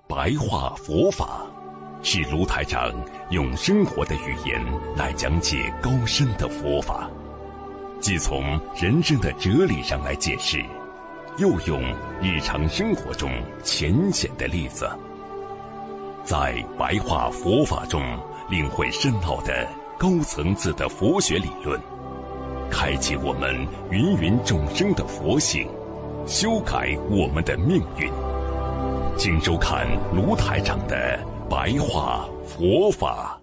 白话佛法，是卢台长用生活的语言来讲解高深的佛法，既从人生的哲理上来解释，又用日常生活中浅显的例子，在白话佛法中领会深奥的高层次的佛学理论，开启我们芸芸众生的佛性，修改我们的命运。请收看卢台长的白话佛法。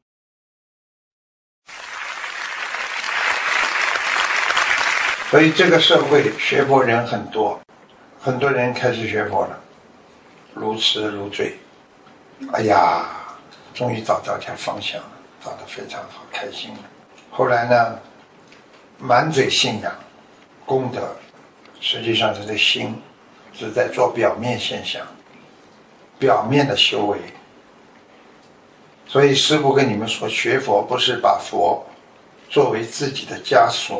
所以这个社会学佛人很多，很多人开始学佛了，如痴如醉。哎呀，终于找到条方向了，找得非常好，开心了。后来呢，满嘴信仰功德，实际上是这心只在做表面现象，表面的修为。所以师父跟你们说，学佛不是把佛作为自己的枷锁，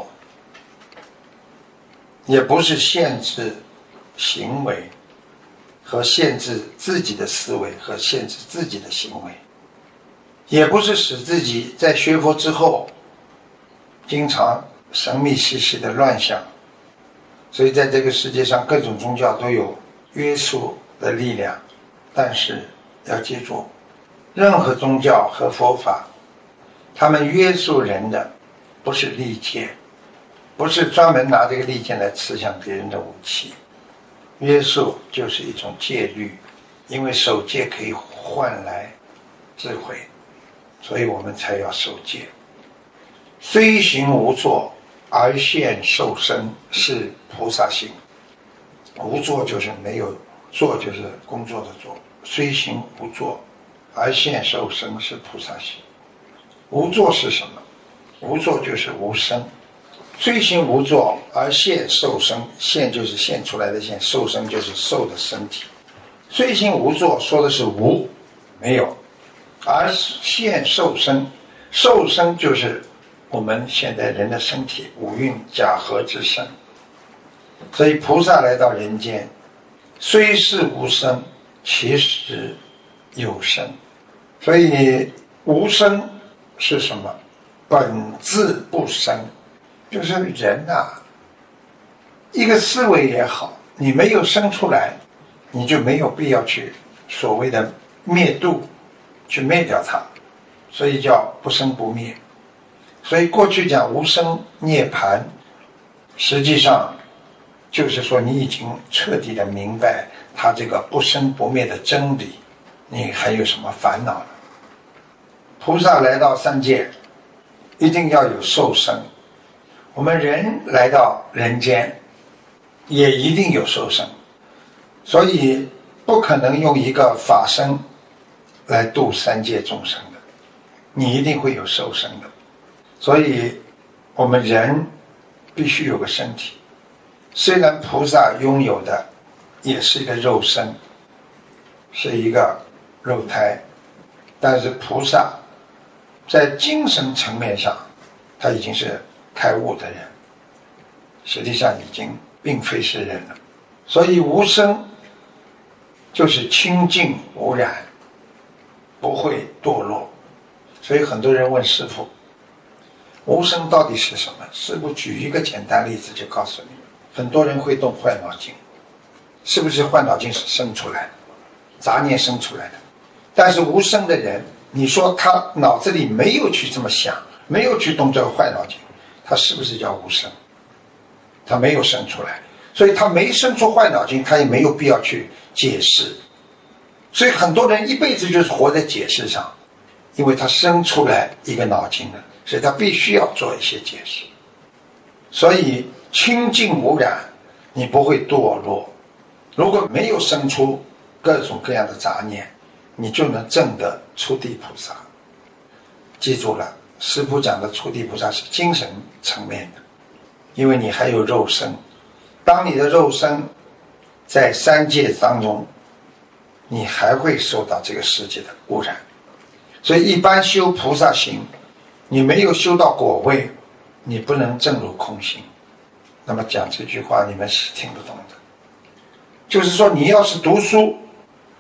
也不是限制行为和限制自己的思维和限制自己的行为，也不是使自己在学佛之后经常神秘兮兮的乱想。所以在这个世界上各种宗教都有约束的力量，但是要记住，任何宗教和佛法，他们约束人的不是利剑，不是专门拿这个利剑来刺向别人的武器。约束就是一种戒律，因为守戒可以换来智慧，所以我们才要守戒。虽行无作而现受生，是菩萨行。无作就是没有，作就是工作的作。虽行无作而现受生，是菩萨行。无作是什么？无作就是无生。虽行无作而现受生，现就是现出来的现，受生就是受的身体。虽行无作说的是无，没有，而现受生，受生就是我们现在人的身体，五蕴假合之身。所以菩萨来到人间，虽是无生，其实有生。所以无生是什么？本自不生。就是人啊，一个思维也好，你没有生出来，你就没有必要去所谓的灭度，去灭掉它，所以叫不生不灭。所以过去讲无生涅槃，实际上就是说你已经彻底的明白它这个不生不灭的真理，你还有什么烦恼呢？菩萨来到三界，一定要有受生。我们人来到人间，也一定有受生，所以不可能用一个法身来度三界众生的，你一定会有受生的。所以我们人必须有个身体，虽然菩萨拥有的也是一个肉身，是一个肉胎，但是菩萨在精神层面上，他已经是开悟的人，实际上已经并非是人了。所以无生就是清净无染，不会堕落。所以很多人问师父，无生到底是什么？师父举一个简单例子就告诉你们。很多人会动坏脑筋，是不是坏脑筋是生出来的，杂念生出来的？但是无生的人，你说他脑子里没有去这么想，没有去动这个坏脑筋，他是不是叫无生？他没有生出来，所以他没生出坏脑筋，他也没有必要去解释。所以很多人一辈子就是活在解释上，因为他生出来一个脑筋了，所以他必须要做一些解释。所以清净无染，你不会堕落。如果没有生出各种各样的杂念，你就能证得初地菩萨。记住了，师父讲的初地菩萨是精神层面的，因为你还有肉身。当你的肉身在三界当中，你还会受到这个世界的污染。所以一般修菩萨行，你没有修到果位，你不能证入空性。那么讲这句话你们是听不懂的，就是说你要是读书，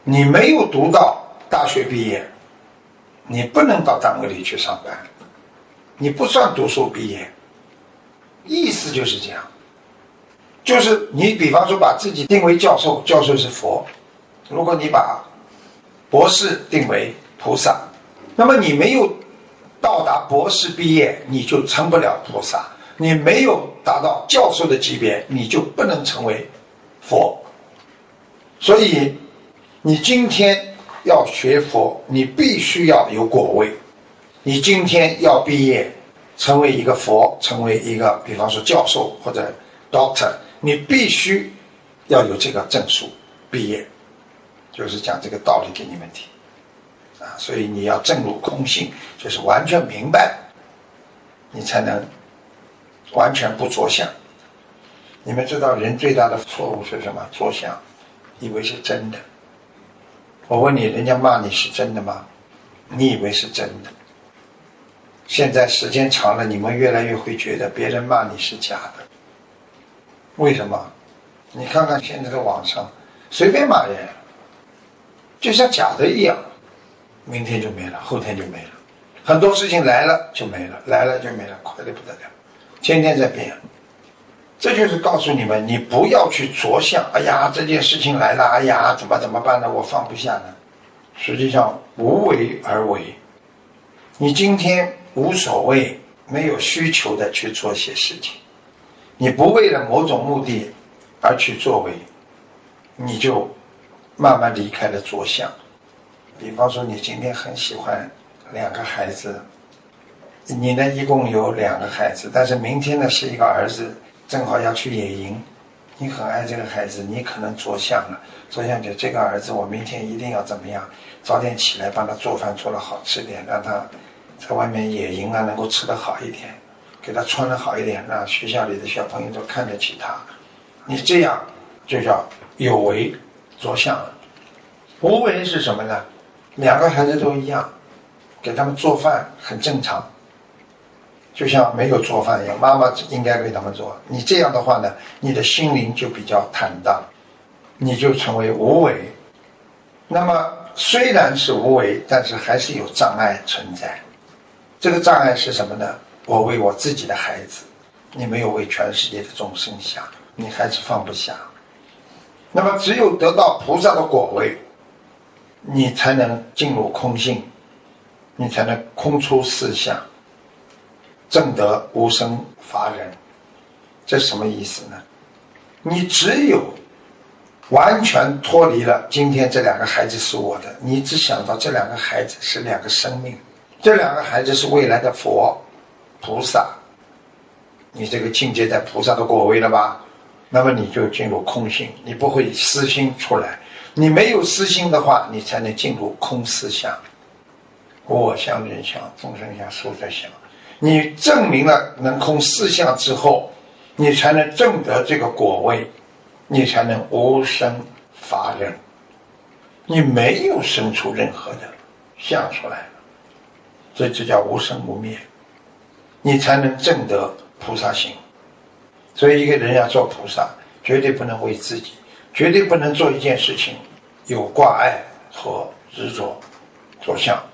你没有读到大学毕业，你不能到单位里去上班，你不算读书毕业。意思就是这样，就是你比方说把自己定为教授，教授是佛，如果你把博士定为菩萨，那么你没有到达博士毕业，你就成不了菩萨；你没有达到教授的级别，你就不能成为佛。所以你今天要学佛，你必须要有果位。你今天要毕业成为一个佛，成为一个比方说教授或者 doctor， 你必须要有这个证书毕业，就是讲这个道理给你们听所以你要证入空性，就是完全明白，你才能完全不着相。你们知道人最大的错误是什么？着相，以为是真的。我问你，人家骂你是真的吗？你以为是真的。现在时间长了，你们越来越会觉得别人骂你是假的。为什么？你看看现在的网上，随便骂人，就像假的一样，明天就没了，后天就没了，很多事情来了就没了，来了就没了，快得不得了，天天在变。这就是告诉你们，你不要去着相，哎呀，这件事情来了，哎呀，怎么办呢？我放不下呢。实际上无为而为，你今天无所谓，没有需求的去做些事情，你不为了某种目的而去作为，你就慢慢离开了着相。比方说你今天很喜欢2个孩子，你呢一共有2个孩子，但是明天呢是一个儿子正好要去野营，你很爱这个孩子，你可能着相了，着相就这个儿子我明天一定要怎么样，早点起来帮他做饭做得好吃点，让他在外面野营能够吃得好一点，给他穿得好一点，让学校里的小朋友都看得起他。你这样就叫有为着相了。无为是什么呢？2个孩子都一样，给他们做饭很正常，就像没有做饭一样，妈妈应该给他们做。你这样的话呢，你的心灵就比较坦荡，你就成为无为。那么虽然是无为，但是还是有障碍存在。这个障碍是什么呢？我为我自己的孩子，你没有为全世界的众生想，你还是放不下。那么只有得到菩萨的果位，你才能进入空性，你才能空出四相，证得无生法忍。这什么意思呢？你只有完全脱离了今天这2个孩子是我的，你只想到这2个孩子是2个生命，这2个孩子是未来的佛菩萨，你这个境界在菩萨的果位了吧？那么你就进入空性，你不会私心出来。你没有私心的话，你才能进入空四相，无我相、人相、众生相、寿者相。你证明了能空四相之后，你才能证得这个果位，你才能无生法忍。你没有生出任何的相出来，所以这叫无生无灭，你才能证得菩萨行。所以一个人要做菩萨，绝对不能为自己，绝对不能做一件事情有挂碍和执着着相。